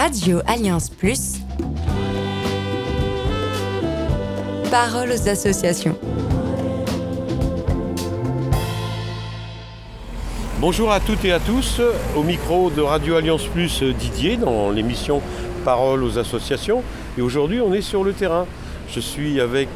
Radio Alliance Plus. Parole aux associations. Bonjour à toutes et à tous, au micro de Radio Alliance Plus Didier dans l'émission Parole aux associations. Et aujourd'hui on est sur le terrain. Je suis avec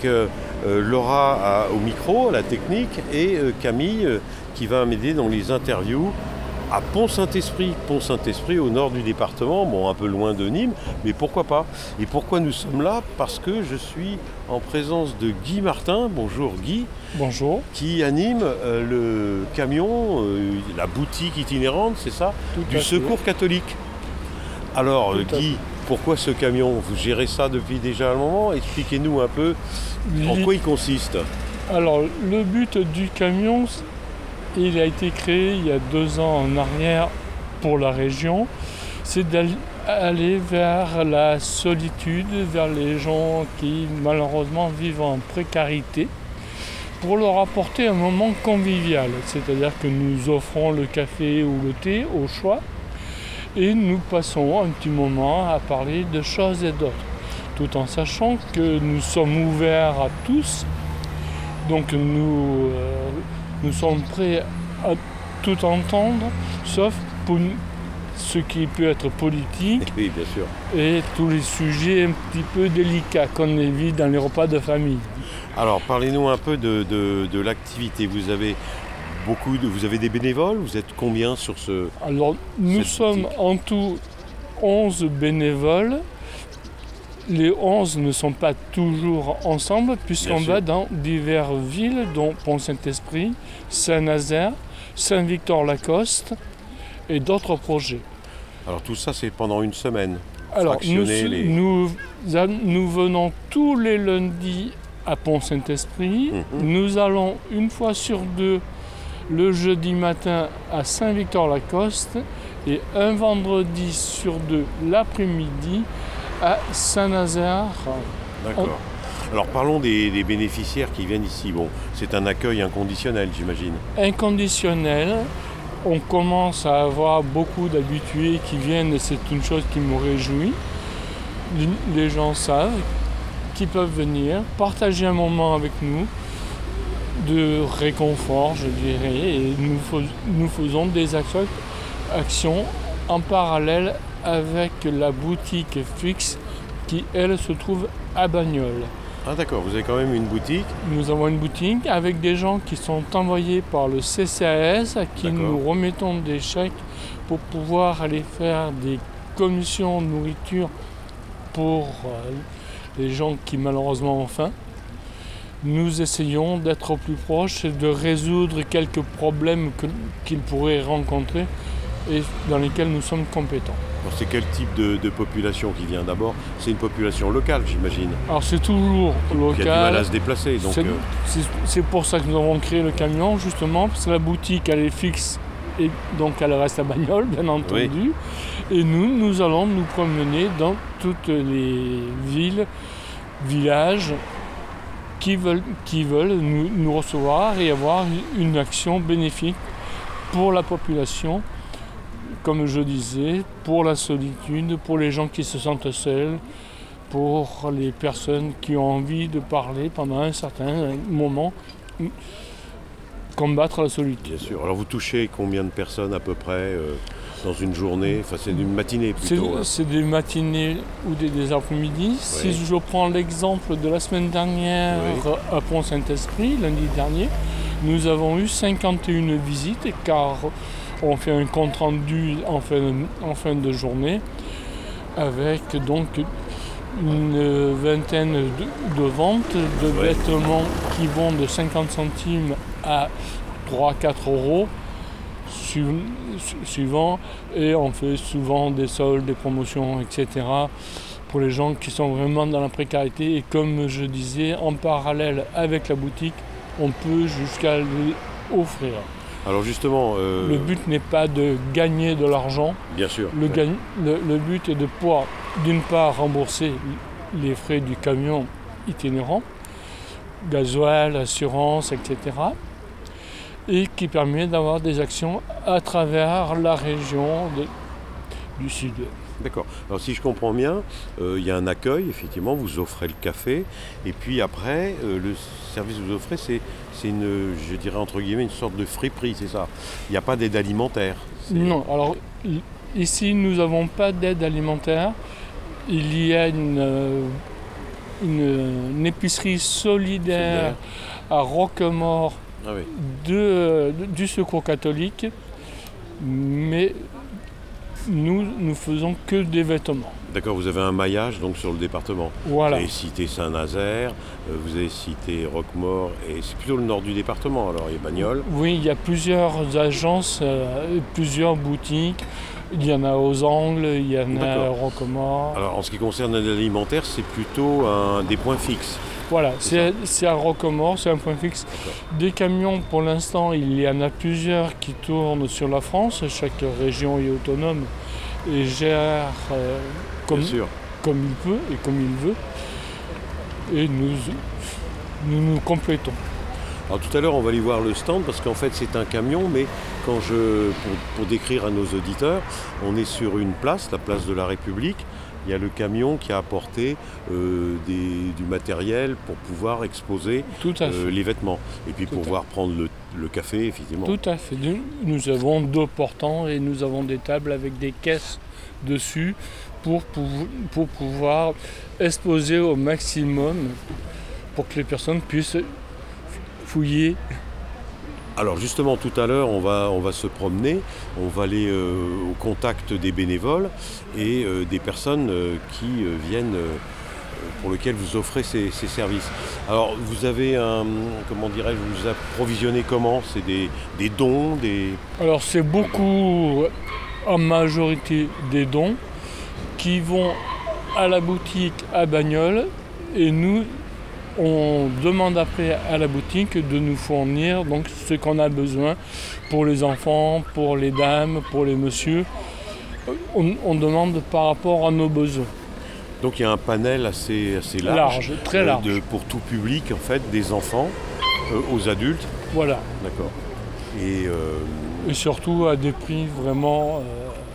Laura au micro, à la technique, et Camille qui va m'aider dans les interviews à Pont-Saint-Esprit. Pont-Saint-Esprit au nord du département, bon un peu loin de Nîmes, mais pourquoi pas. Et pourquoi nous sommes là? Parce que je suis en présence de Guy Martin. Bonjour Guy. Bonjour. Qui anime le camion, la boutique itinérante, c'est ça? Du Secours catholique. Alors Guy, pourquoi ce camion? Vous gérez ça depuis déjà un moment. Expliquez-nous un peu en quoi il consiste. Alors le but du camion, il a été créé il y a 2 ans en arrière pour la région. C'est d'aller vers la solitude, vers les gens qui malheureusement vivent en précarité, pour leur apporter un moment convivial. C'est-à-dire que nous offrons le café ou le thé au choix et nous passons un petit moment à parler de choses et d'autres, tout en sachant que nous sommes ouverts à tous. Donc nous sommes prêts à tout entendre, sauf pour ce qui peut être politique. Oui, bien sûr. Et tous les sujets un petit peu délicats qu'on évite dans les repas de famille. Alors parlez-nous un peu de l'activité. Vous avez des bénévoles? Vous êtes combien sur ce... Alors nous sommes en tout 11 bénévoles. Les 11 ne sont pas toujours ensemble puisqu'on va dans diverses villes, dont Pont-Saint-Esprit, Saint-Nazaire, Saint-Victor-Lacoste et d'autres projets. Alors tout ça c'est pendant une semaine. Alors nous venons tous les lundis à Pont-Saint-Esprit. Nous allons une fois sur 2 le jeudi matin à Saint-Victor-Lacoste et un vendredi sur 2 l'après-midi à Saint-Nazaire. D'accord. Alors parlons des bénéficiaires qui viennent ici. Bon, c'est un accueil inconditionnel, j'imagine. Inconditionnel. On commence à avoir beaucoup d'habitués qui viennent et c'est une chose qui me réjouit. Les gens savent qu'ils peuvent venir, partager un moment avec nous, de réconfort, je dirais, et nous faisons des actions en parallèle avec la boutique fixe qui, elle, se trouve à Bagnoles. Ah d'accord, vous avez quand même une boutique? Nous avons une boutique avec des gens qui sont envoyés par le CCAS à qui nous remettons des chèques pour pouvoir aller faire des commissions de nourriture pour les gens qui malheureusement ont faim. Nous essayons d'être plus proches et de résoudre quelques problèmes qu'ils pourraient rencontrer et dans lesquels nous sommes compétents. Alors, c'est quel type de population qui vient d'abord? C'est une population locale, j'imagine. Alors c'est toujours local. Qui a du mal à se déplacer. Donc, c'est pour ça que nous avons créé le camion, justement, parce que la boutique elle est fixe et donc elle reste à Bagnoles, bien entendu. Oui. Et nous allons nous promener dans toutes les villes, villages qui veulent nous recevoir et avoir une action bénéfique pour la population. Comme je disais, pour la solitude, pour les gens qui se sentent seuls, pour les personnes qui ont envie de parler pendant un certain moment, combattre la solitude. Bien sûr. Alors vous touchez combien de personnes à peu près dans une journée? Enfin c'est une matinée plutôt. C'est des matinées ou des après-midi. Oui. Si je prends l'exemple de la semaine dernière à Pont-Saint-Esprit, lundi dernier, nous avons eu 51 visites car on fait un compte rendu en fin de journée avec donc une vingtaine de ventes de vêtements qui vont de 50 centimes à 3-4 euros suivant, et on fait souvent des soldes, des promotions, etc. pour les gens qui sont vraiment dans la précarité. Et comme je disais, en parallèle avec la boutique, on peut jusqu'à les offrir. Alors justement... Le but n'est pas de gagner de l'argent. Bien sûr. Le but est de pouvoir, d'une part, rembourser les frais du camion itinérant, gasoil, assurance, etc. Et qui permet d'avoir des actions à travers la région du Sud. D'accord. Alors si je comprends bien, il y a un accueil, effectivement, vous offrez le café, et puis après, le service que vous offrez, c'est une, je dirais entre guillemets, une sorte de friperie, c'est ça. Il n'y a pas d'aide alimentaire. Non, alors ici nous n'avons pas d'aide alimentaire. Il y a une épicerie solidaire à Roquemort Ah oui. du Secours catholique, mais nous faisons que des vêtements. D'accord, vous avez un maillage donc sur le département. Voilà. Vous avez cité Saint-Nazaire, vous avez cité Roquemort, et c'est plutôt le nord du département, alors il y a Bagnoles. Oui, il y a plusieurs agences, plusieurs boutiques. Il y en a aux Angles, il y en a à D'accord. Roquemort. Alors en ce qui concerne l'alimentaire, c'est plutôt des points fixes. Voilà, C'est c'est à Roquemort, c'est un point fixe. Des camions, pour l'instant, il y en a plusieurs qui tournent sur la France. Chaque région est autonome et gère comme Bien sûr. il peut et comme il veut. Et nous complétons. Alors tout à l'heure, on va aller voir le stand parce qu'en fait, c'est un camion, mais pour décrire à nos auditeurs, on est sur une place, la place de la République. Il y a le camion qui a apporté du matériel pour pouvoir exposer Tout à fait. les vêtements et puis pouvoir prendre le café, effectivement. Tout à fait. Nous avons 2 portants et nous avons des tables avec des caisses dessus pour pouvoir exposer au maximum pour que les personnes puissent fouiller. Alors justement, tout à l'heure, on va se promener, on va aller au contact des bénévoles et des personnes qui viennent, pour lesquelles vous offrez ces services. Alors vous avez comment dirais-je, vous approvisionnez comment? C'est des dons, Alors c'est beaucoup, en majorité, des dons qui vont à la boutique à Bagnoles et nous, on demande après à la boutique de nous fournir donc ce qu'on a besoin pour les enfants, pour les dames, pour les messieurs. On demande par rapport à nos besoins. Donc il y a un panel assez Large, très large. pour tout public, en fait, des enfants aux adultes. Voilà. D'accord. Et Et surtout à des prix vraiment...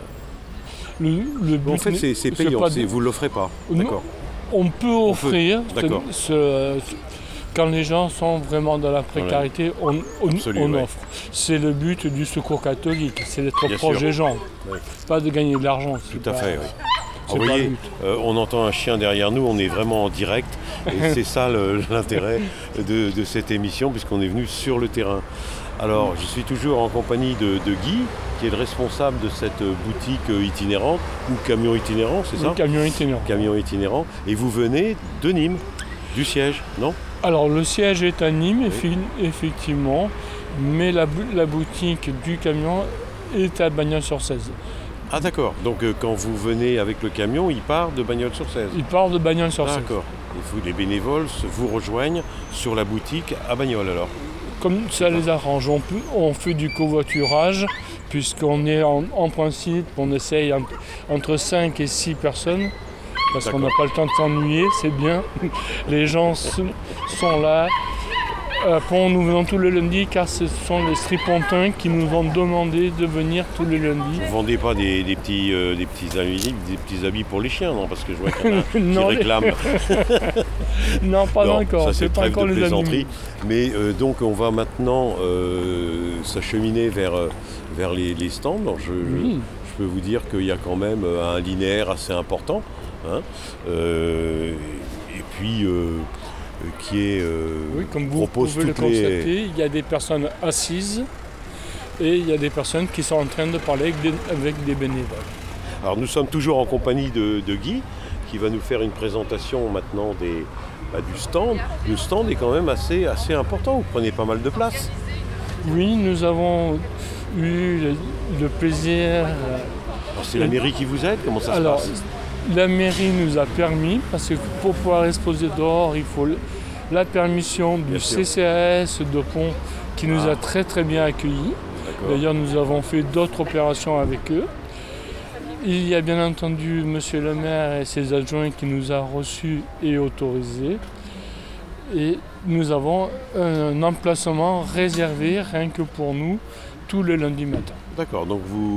le but en fait, c'est payant, pas vous ne l'offrez pas. Non. D'accord. On peut offrir, D'accord. quand les gens sont vraiment dans la précarité, on Absolument, ouais. offre. C'est le but du Secours catholique, c'est d'être Bien proche sûr. des gens, Ouais. pas de gagner de l'argent. Tout à fait, oui. c'est Vous pas voyez, le but. on entend un chien derrière nous, on est vraiment en direct. Et c'est ça l'intérêt de cette émission, puisqu'on est venu sur le terrain. Alors, je suis toujours en compagnie de Guy, qui est le responsable de cette boutique itinérante, ou camion itinérant, c'est ça? Le camion itinérant. Camion itinérant. Et vous venez de Nîmes, du siège, non? Alors le siège est à Nîmes, effectivement, mais la boutique du camion est à Bagnols-sur-Cèze. Ah d'accord, donc quand vous venez avec le camion, il part de Bagnols-sur-Cèze. Il part de Bagnols-sur-Cèze. D'accord. Et les bénévoles vous rejoignent sur la boutique à Bagnols alors? Comme ça les arrange, on fait du covoiturage, puisqu'on est en principe, on essaye entre 5 et 6 personnes, parce qu'on n'a pas le temps de s'ennuyer, c'est bien. Les gens sont là. Après, nous venons tous les lundis, car ce sont les stripontins qui nous ont demandé de venir tous les lundis. Vous vendez pas des petits habits pour les chiens, non? Parce que je vois qu'il y en a qui Non, réclament. Non, pas Non, encore. ça c'est pas trêve encore de les plaisanterie. animaux. Mais donc on va maintenant s'acheminer vers les stands. Alors, Oui. je peux vous dire qu'il y a quand même un linéaire assez important. Hein, et puis qui est Oui, comme vous propose pouvez le toutes les... constater, il y a des personnes assises et il y a des personnes qui sont en train de parler avec des bénévoles. Alors nous sommes toujours en compagnie de Guy qui va nous faire une présentation maintenant du stand. Le stand est quand même assez important, vous prenez pas mal de place. Oui, nous avons eu le plaisir. Alors c'est la mairie qui vous aide, comment ça se passe? La mairie nous a permis, parce que pour pouvoir exposer dehors, il faut la permission du Bien sûr. CCAS de Pont qui nous a très très bien accueillis. D'accord. D'ailleurs, nous avons fait d'autres opérations avec eux. Il y a bien entendu Monsieur le maire et ses adjoints qui nous a reçus et autorisés. Et nous avons un emplacement réservé rien que pour nous tous les lundis matins. D'accord, donc vous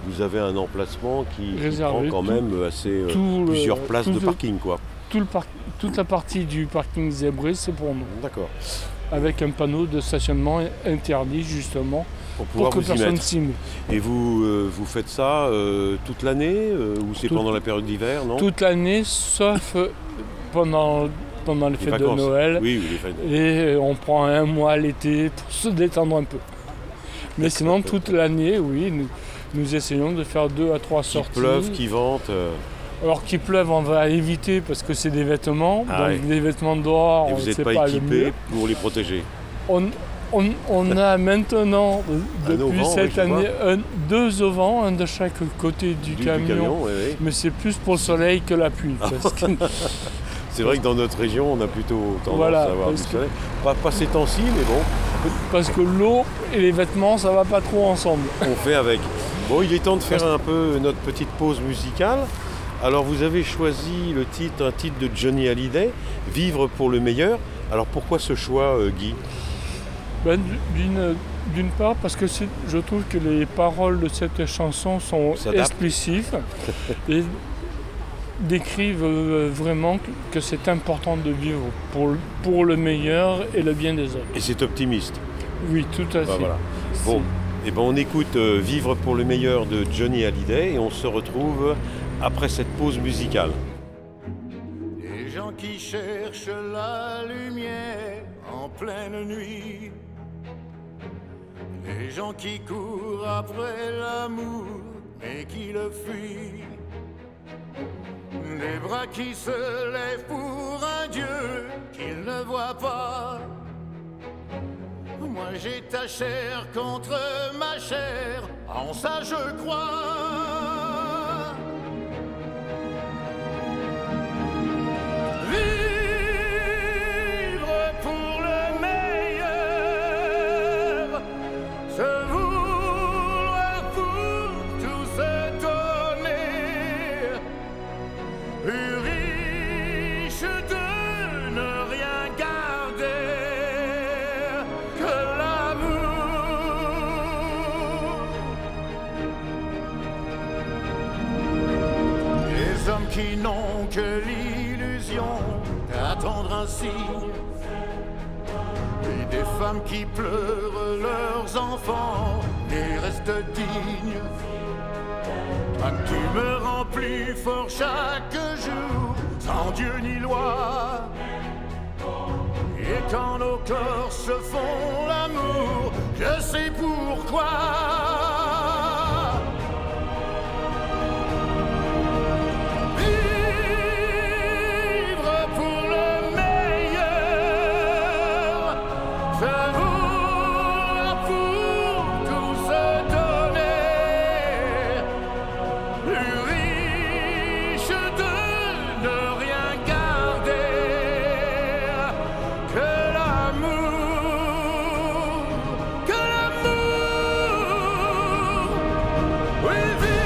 vous avez un emplacement qui Réservé, prend quand même assez plusieurs places de parking, quoi. Toute la partie du parking zébré, c'est pour nous. D'accord. Avec un panneau de stationnement interdit, justement, pour que vous y personne mettre. s'y met. Et vous faites ça toute l'année ou c'est pendant la période d'hiver, non? Toute l'année, sauf pendant les fêtes de Noël. Oui, les fêtes. Et on prend un mois l'été pour se détendre un peu. Mais sinon, toute l'année, oui, nous essayons de faire 2 à 3 sorties. Qu'il pleuve, qu'il vente. Alors qu'il pleuve, on va éviter parce que c'est des vêtements. Ah donc oui. les vêtements dehors, Et vous n'êtes c'est pas pas le équipé mieux. pour les protéger. On a maintenant, depuis auvent, cette oui, année, 2 auvents, un de chaque côté du camion. Oui, oui. Mais c'est plus pour le soleil que la pluie. Parce que C'est vrai que dans notre région, on a plutôt tendance Voilà, à avoir du parce que- soleil. Pas ces temps-ci, mais bon, parce que l'eau et les vêtements, ça va pas trop ensemble. on fait avec. Bon, il est temps de faire un peu notre petite pause musicale. Alors, vous avez choisi un titre de Johnny Hallyday, Vivre pour le meilleur. Alors, pourquoi ce choix, Guy? Ben, d'une part, parce que je trouve que les paroles de cette chanson sont S'adaptent. explicives et décrivent vraiment que c'est important de vivre pour le meilleur et le bien des autres. Et c'est optimiste. Oui, tout à fait. Bah, voilà. Bon, et ben on écoute Vivre pour le meilleur de Johnny Hallyday et on se retrouve après cette pause musicale. Des gens qui cherchent la lumière en pleine nuit. Des gens qui courent après l'amour mais qui le fuient. Des bras qui se lèvent pour un Dieu qu'ils ne voient pas. Moi j'ai ta chair contre ma chair, en ça je crois. Vivre pour le meilleur, se vouloir pour tout se donner, plus riche de ne rien garder que l'amour. Les hommes qui n'ont que l'illusion d'attendre un signe, et des femmes qui pleurent leurs enfants et restent dignes. Toi tu me remplis fort chaque jour, sans Dieu ni loi. Et quand nos corps se font l'amour, je sais pourquoi. Vivre pour le meilleur, se vouloir pour tout se donner, plus riche de ne rien garder que l'amour, que l'amour. Oui,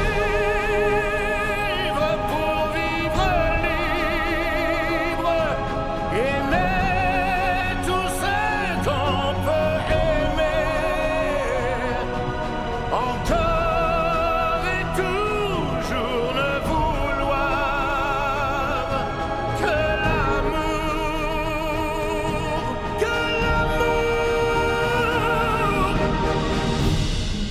vivre pour vivre libre, aimer tout ce qu'on peut aimer, encore et toujours ne vouloir que l'amour, que l'amour.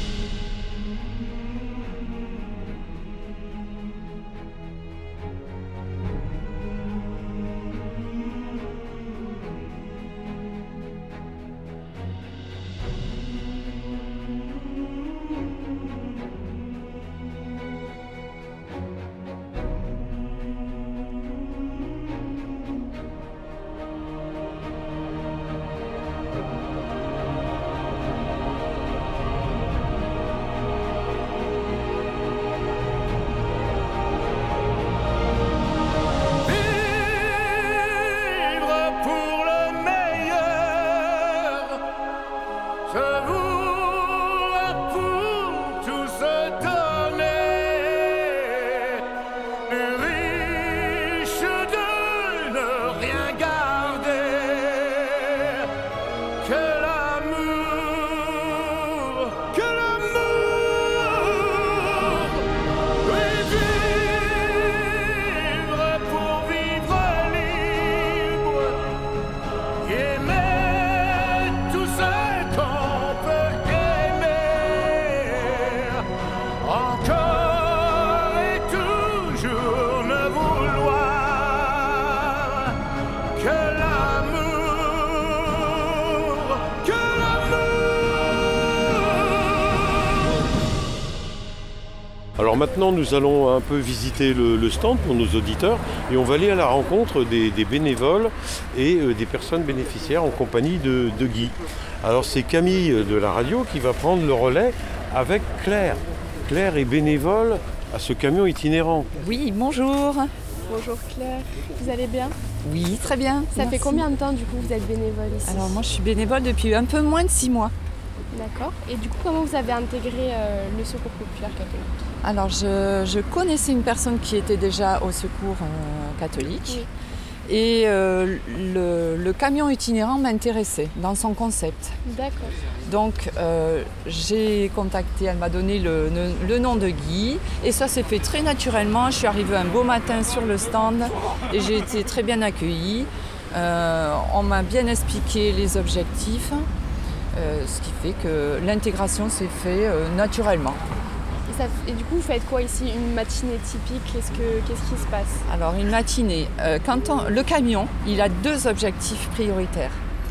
Vivre pour le meilleur, se vouloir pour tout se donner, plus riche de ne rien garder que l'amour, que l'amour. Alors maintenant, nous allons un peu visiter le stand pour nos auditeurs et on va aller à la rencontre des bénévoles et des personnes bénéficiaires en compagnie de Guy. Alors c'est Camille de la radio qui va prendre le relais avec Claire. Claire est bénévole à ce camion itinérant. Oui, bonjour. Bonjour Claire, vous allez bien? Oui, très bien. Ça Merci. fait combien de temps du coup vous êtes bénévole ici? Alors moi je suis bénévole depuis un peu moins de 6 mois. D'accord. Et du coup comment vous avez intégré le Secours Populaire Catholique? Alors je connaissais une personne qui était déjà au Secours catholique. Oui. Et le camion itinérant m'intéressait dans son concept. D'accord. Donc j'ai contacté, elle m'a donné le nom de Guy et ça s'est fait très naturellement. Je suis arrivée un beau matin sur le stand et j'ai été très bien accueillie. On m'a bien expliqué les objectifs, ce qui fait que l'intégration s'est faite naturellement. Et du coup vous faites quoi ici? Une matinée typique? Qu'est-ce qui se passe? Alors une matinée, le camion, il a 2 objectifs prioritaires.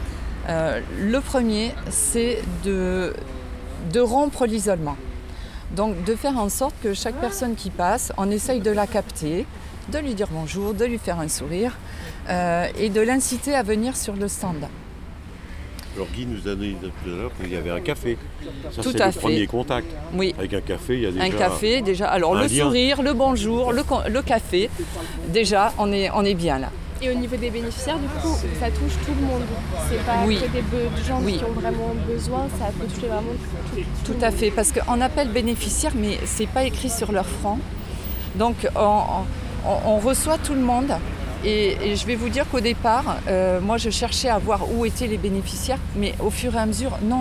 Le premier, c'est de rompre l'isolement. Donc de faire en sorte que chaque personne qui passe, on essaye de la capter, de lui dire bonjour, de lui faire un sourire et de l'inciter à venir sur le stand. Alors Guy nous a dit tout à l'heure qu'il y avait un café. Ça Tout c'est à le fait. premier contact. Oui. Avec un café, il y a déjà Un café, déjà. Alors un le lien. sourire, le bonjour, le café, déjà on est bien là. Et au niveau des bénéficiaires du coup ça touche tout le monde? C'est pas Oui. que des gens Oui. qui ont vraiment besoin, ça peut toucher vraiment tout Tout à fait, parce qu'on appelle bénéficiaire, mais ce n'est pas écrit sur leur front. Donc on reçoit tout le monde. Et je vais vous dire qu'au départ, moi je cherchais à voir où étaient les bénéficiaires, mais au fur et à mesure, non.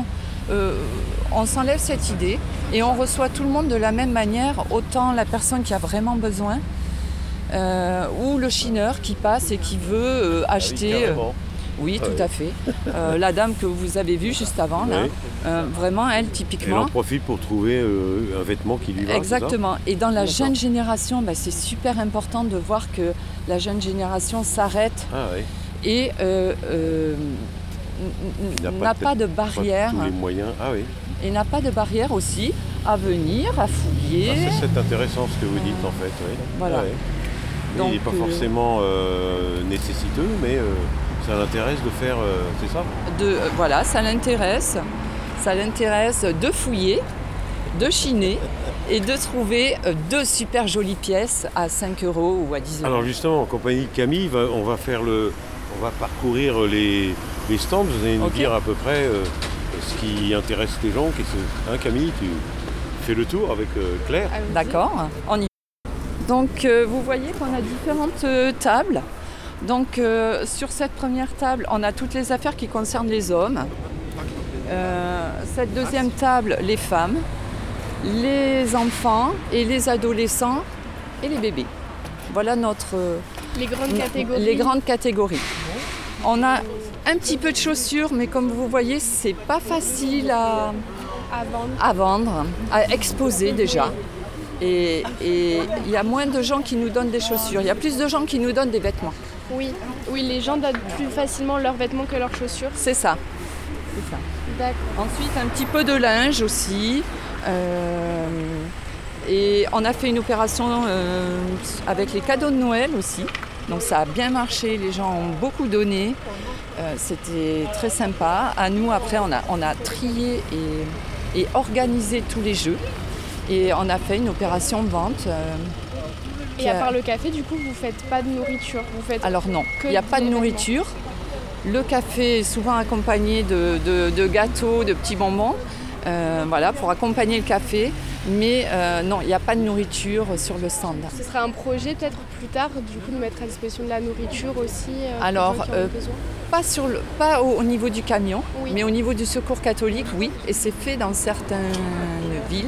On s'enlève cette idée et on reçoit tout le monde de la même manière, autant la personne qui a vraiment besoin, ou le chineur qui passe et qui veut acheter. carrément. Oui, Ah tout oui. à fait. La dame que vous avez vue juste avant, là, Oui. vraiment, elle, Elle typiquement. en profite pour trouver un vêtement qui lui va. Exactement. Et dans la D'accord. jeune génération, c'est super important de voir que la jeune génération s'arrête c'est ça? Ah oui. et n'a pas de barrière. Pas tous les moyens. Ah oui. Et n'a pas de barrière aussi à venir, à fouiller. Ah, c'est intéressant ce que vous dites en fait. Oui. Voilà. Ah oui. Donc, il n'est pas forcément nécessiteux, mais ça l'intéresse de faire. C'est ça? Voilà, ça l'intéresse. Ça l'intéresse de fouiller, de chiner et de trouver 2 super jolies pièces à 5 € ou à 10 €. Alors justement, en compagnie de Camille, on va parcourir les stands. Vous allez nous Ok. dire à peu près ce qui intéresse les gens. Camille, tu fais le tour avec Claire. Allons-y. D'accord, on y va. Donc vous voyez qu'on a différentes tables. Donc sur cette première table, on a toutes les affaires qui concernent les hommes. Cette deuxième table, les femmes, les enfants et les adolescents et les bébés. Voilà Les grandes catégories. les grandes catégories. On a un petit peu de chaussures, mais comme vous voyez, c'est pas facile à vendre. à vendre, à exposer déjà. Et il y a moins de gens qui nous donnent des chaussures. Il y a plus de gens qui nous donnent des vêtements. Oui, les gens donnent plus facilement leurs vêtements que leurs chaussures. C'est ça. C'est ça. D'accord. Ensuite, un petit peu de linge aussi. Et on a fait une opération avec les cadeaux de Noël aussi. Donc ça a bien marché, les gens ont beaucoup donné. C'était très sympa. À nous, après, on a trié et organisé tous les jeux. Et on a fait une opération vente. Et à part le café, du coup, vous faites pas de nourriture? Vous faites Alors non, que il n'y a pas de des nourriture. Le café est souvent accompagné de gâteaux, de petits bonbons, voilà, pour accompagner le café. Mais non, il n'y a pas de nourriture sur le stand. Ce sera un projet peut-être plus tard, du coup, de mettre à disposition de la nourriture aussi Alors, pour les gens qui en ont besoin? Pas au niveau du camion, Oui. mais au niveau du secours catholique, oui. Et c'est fait dans certaines villes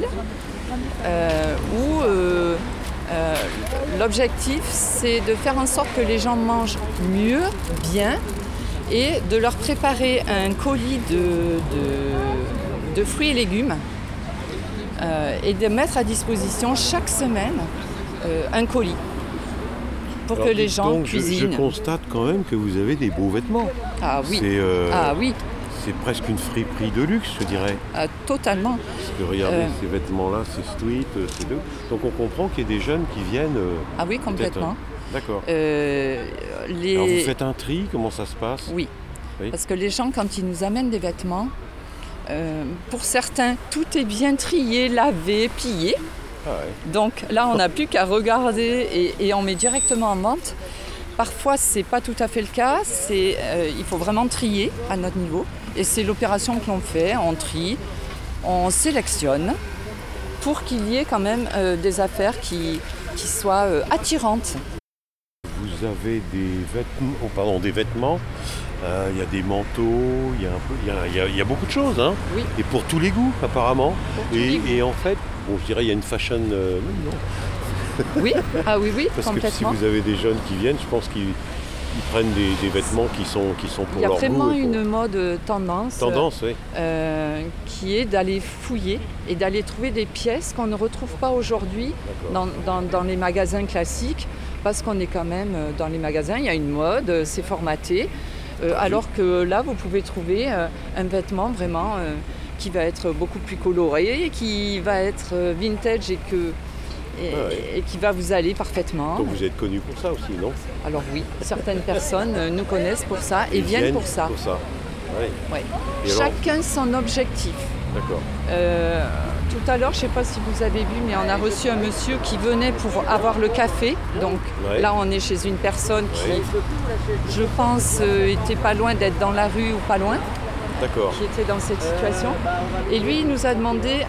où l'objectif, c'est de faire en sorte que les gens mangent mieux, bien, et de leur préparer un colis de fruits et légumes et de mettre à disposition chaque semaine un colis pour Alors, que les dites gens donc, cuisinent. Je constate quand même que vous avez des beaux vêtements. Ah oui. C'est, Ah oui. c'est presque une friperie de luxe, je dirais. Totalement. Parce que regardez, ces vêtements-là, c'est street, c'est deux. Donc on comprend qu'il y a des jeunes qui viennent. Ah oui, complètement. D'accord. Les... Alors vous faites un tri, comment ça se passe? Oui. Oui. Parce que les gens, quand ils nous amènent des vêtements, pour certains, tout est bien trié, lavé, plié. Ah ouais. Donc là, on n'a plus qu'à regarder et on met directement en vente. Parfois, ce n'est pas tout à fait le cas. Il faut vraiment trier à notre niveau. Et c'est l'opération que l'on fait. On trie, on sélectionne pour qu'il y ait quand même des affaires qui soient attirantes. Vous avez des vêtements, il y a des manteaux, il y a beaucoup de choses, hein. Oui. Et pour tous les goûts apparemment. Pour tous les goûts. Et en fait, bon, je dirais il y a une fashion, non. Oui, ah oui, Parce que si complètement. vous avez des jeunes qui viennent, je pense qu'ils prennent des vêtements qui sont pour Il y a leur vraiment goût. une mode tendance Oui. qui est d'aller fouiller et d'aller trouver des pièces qu'on ne retrouve pas aujourd'hui dans les magasins classiques, parce qu'on est quand même dans les magasins, il y a une mode, c'est formaté, alors que là vous pouvez trouver un vêtement vraiment qui va être beaucoup plus coloré, qui va être vintage et qui va vous aller parfaitement. Donc vous êtes connu pour ça aussi, non? Alors oui, certaines personnes nous connaissent pour ça et viennent pour ça. Oui. Ouais. Et alors Chacun son objectif. D'accord. Tout à l'heure, je ne sais pas si vous avez vu, mais on a reçu un monsieur qui venait pour avoir le café. Donc là, on est chez une personne qui, je pense, était pas loin d'être dans la rue ou pas loin. D'accord. Qui était dans cette situation. Et lui, il nous a demandé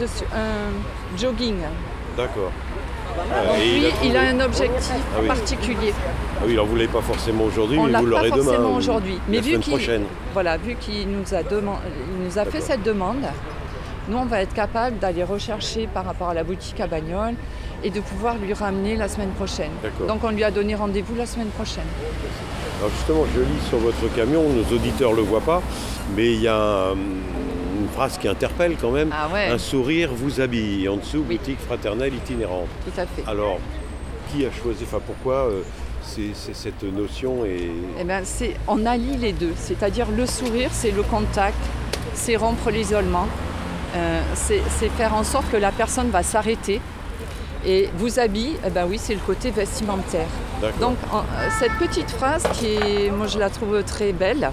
un jogging. D'accord. Donc lui, il a un objectif particulier. Ah oui, alors vous ne l'avez pas forcément aujourd'hui, On mais l'a vous pas l'aurez demain. forcément aujourd'hui. Mais la semaine prochaine. Vu qu'il nous a fait cette demande, nous, on va être capable d'aller rechercher par rapport à la boutique à Bagnoles et de pouvoir lui ramener la semaine prochaine. D'accord. Donc on lui a donné rendez-vous la semaine prochaine. Alors justement, je lis sur votre camion, nos auditeurs ne le voient pas, mais il y a une phrase qui interpelle quand même. Ah ouais. Un sourire vous habille. Et en dessous, boutique fraternelle itinérante. Tout à fait. Alors, qui a choisi, pourquoi c'est cette notion Eh ben, on allie les deux. C'est-à-dire le sourire, c'est le contact, c'est rompre l'isolement, c'est faire en sorte que la personne va s'arrêter. Et vous habille, c'est le côté vestimentaire. D'accord. Donc cette petite phrase moi je la trouve très belle,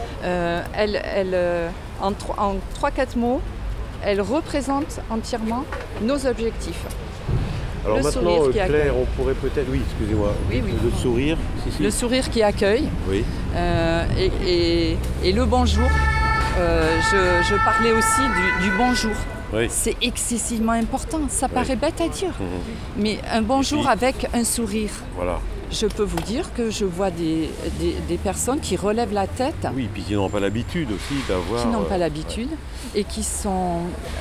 en 3-4 mots, elle représente entièrement nos objectifs. Alors le maintenant, sourire qui Claire, accueille. on pourrait peut-être... Oui, excusez-moi. Oui. Le sourire. Si. Le sourire qui accueille. Oui. Et le bonjour. Je parlais aussi du bonjour. Oui. C'est excessivement important. Ça paraît bête à dire. Mais un bonjour avec un sourire. Voilà. Je peux vous dire que je vois des personnes qui relèvent la tête. Oui, puis qui n'ont pas l'habitude aussi d'avoir... Qui n'ont pas l'habitude et qui sont...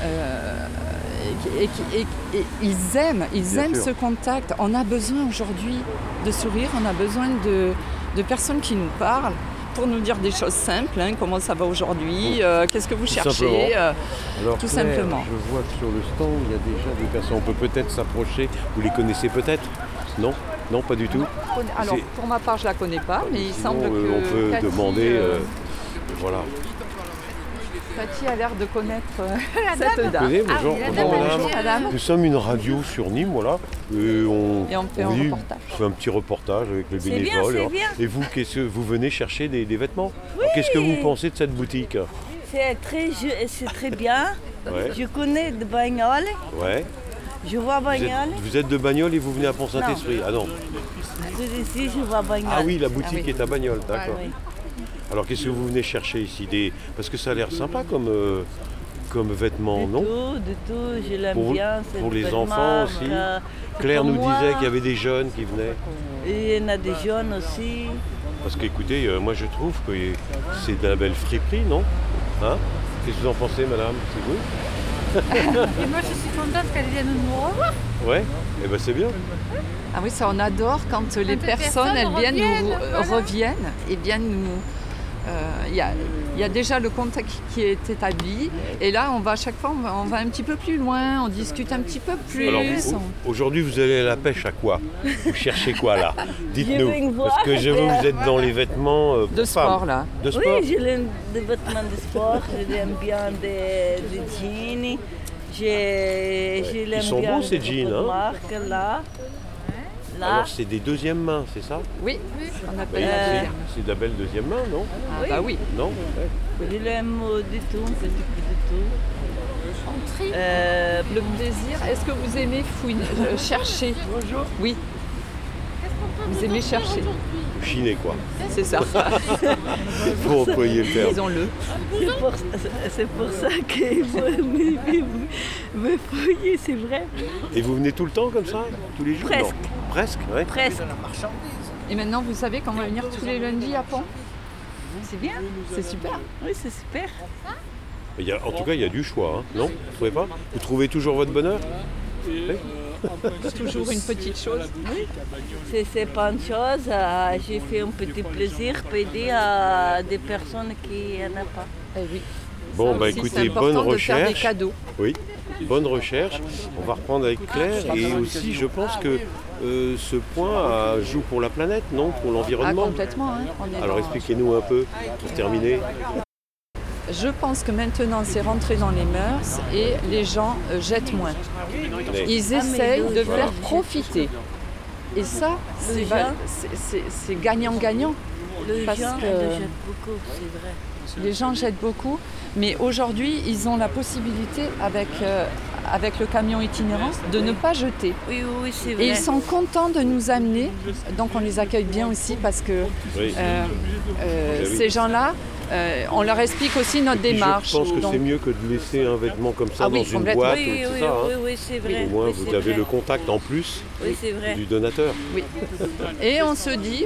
et ils aiment sûr. ce contact. On a besoin aujourd'hui de sourire, on a besoin de personnes qui nous parlent pour nous dire des choses simples, comment ça va aujourd'hui, qu'est-ce que vous cherchez, Alors, tout Claire, simplement. Je vois que sur le stand, il y a déjà des personnes. On peut peut-être s'approcher. Vous les connaissez peut-être? Non? Non, pas du tout? Alors, pour ma part, je ne la connais pas, mais il semble que on peut Cathy, demander... voilà. Cathy a l'air de connaître cette dame. Bonjour, Madame. Nous sommes une radio sur Nîmes, voilà. Et on fait un reportage. On fait un petit reportage avec les bénévoles. C'est bien. Et vous, vous venez chercher des vêtements? Oui. Qu'est-ce que vous pensez de cette boutique? C'est très bien. Ouais. Je connais de Bagnoles. Ouais. Je vois Bagnoles. Vous êtes de Bagnoles et vous venez à Pont-Saint-Esprit? Ah non. Ici, je vois Bagnoles. Ah oui, la boutique est à Bagnoles, d'accord. Oui. Alors qu'est-ce que vous venez chercher ici? Parce que ça a l'air sympa comme vêtements, non? De tout, je l'aime bien. Pour les enfants aussi. Claire nous disait qu'il y avait des jeunes qui venaient. Et il y en a des jeunes aussi. Parce qu'écoutez, moi je trouve que c'est de la belle friperie, non? Hein? Qu'est-ce que vous en pensez, madame? C'est vous? Et moi je suis contente qu'elle vienne nous revoir. Ouais, eh ben c'est bien. Ah oui, ça on adore quand les personnes elles viennent, reviennent et viennent Il y a déjà le contact qui est établi. Et là, à chaque fois, on va un petit peu plus loin, on discute un petit peu plus. Alors, aujourd'hui, vous allez à la pêche à quoi? Vous cherchez quoi là? Dites-nous. Parce que je vois que vous êtes dans les vêtements pour de sport femmes. là. De sport? Oui, j'ai des vêtements de sport, j'aime bien des jeans. Ils sont beaux ces jeans, hein? Marque, là. Alors c'est des deuxièmes mains, c'est ça? Oui, on appelle C'est de la belle deuxième main, non? Ah, bah oui. Non? Ouais. Je l'aime du tout, un petit peu du tout. Le plaisir, est-ce que vous aimez chercher? Bonjour. Oui. Vous aimez chercher? Chiner quoi. C'est ça. Pour employer le terme. Disons-le. C'est pour ça que vous me fouillez, c'est vrai. Et vous venez tout le temps comme ça? Tous les jours? Presque. Non. Presque, ouais. Presque. Et maintenant, vous savez qu'on va venir tous les lundis à Pont? C'est bien. C'est super. Oui, c'est super. En tout cas, il y a du choix, hein. Non? Vous trouvez pas? Vous trouvez toujours votre bonheur? Oui. Toujours une petite chose. Oui. C'est pas une chose. J'ai fait un petit plaisir pour aider à des personnes qui n'en ont pas. Eh oui. Bon, Ça bah aussi, écoutez, c'est important bonne de faire des recherche. cadeaux. Oui, bonne recherche. On va reprendre avec Claire. Et aussi, je pense que ce point joue pour la planète, non? Pour Ah, l'environnement. complètement. Hein. On est Alors dans- expliquez-nous un peu, pour terminer. Je pense que maintenant, c'est rentré dans les mœurs et les gens jettent moins. Ils essayent de faire profiter. Et ça, c'est gagnant-gagnant. Les Parce gens que- jettent beaucoup, c'est vrai. Les gens jettent beaucoup, mais aujourd'hui, ils ont la possibilité, avec le camion itinérant, de ne pas jeter. Oui, oui, c'est vrai. Et ils sont contents de nous amener, donc on les accueille bien aussi parce que Oui. ces gens-là, on leur explique aussi notre Et démarche. je pense que Donc, c'est mieux que de laisser un vêtement comme ça Ah oui, dans une complètement. boîte, Oui, c'est oui, ça. oui, Hein. oui, c'est vrai. Au moins, Oui, vous c'est avez vrai. le contact en plus Oui, c'est vrai. du donateur. oui. Et on se dit,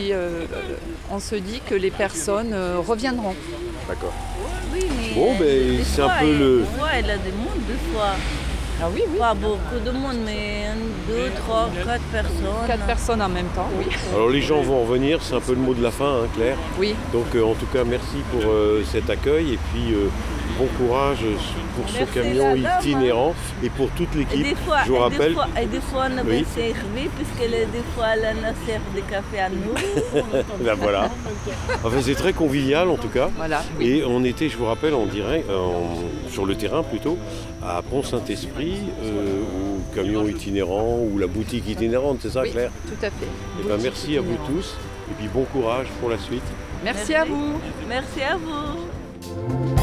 on se dit que les personnes reviendront. D'accord. Oui, mais Bon, ben, des c'est un fois, peu le- Des fois, il y a des monde, des fois. Ah oui, oui. Pas beaucoup de monde, mais 2, 3, 4 personnes. 4 personnes en même temps, oui. Alors les gens vont revenir, c'est un peu le mot de la fin, hein, Claire. Oui. Donc en tout cas, merci pour cet accueil et puis bon courage pour ce Merci, camion la dame. itinérant et pour toute Et l'équipe. des fois, Je vous rappelle. des fois on avait Oui. servi, puisque des fois, elle a servi des cafés à nous. Ben voilà. Enfin, c'est très convivial en tout cas. Voilà. Et on était, je vous rappelle, sur le terrain plutôt, à Pont-Saint-Esprit, au camion itinérant ou la boutique itinérante, c'est ça, Oui, Claire? tout à fait. Eh ben, merci à vous tous et puis bon courage pour la suite. Merci à vous. Merci à vous.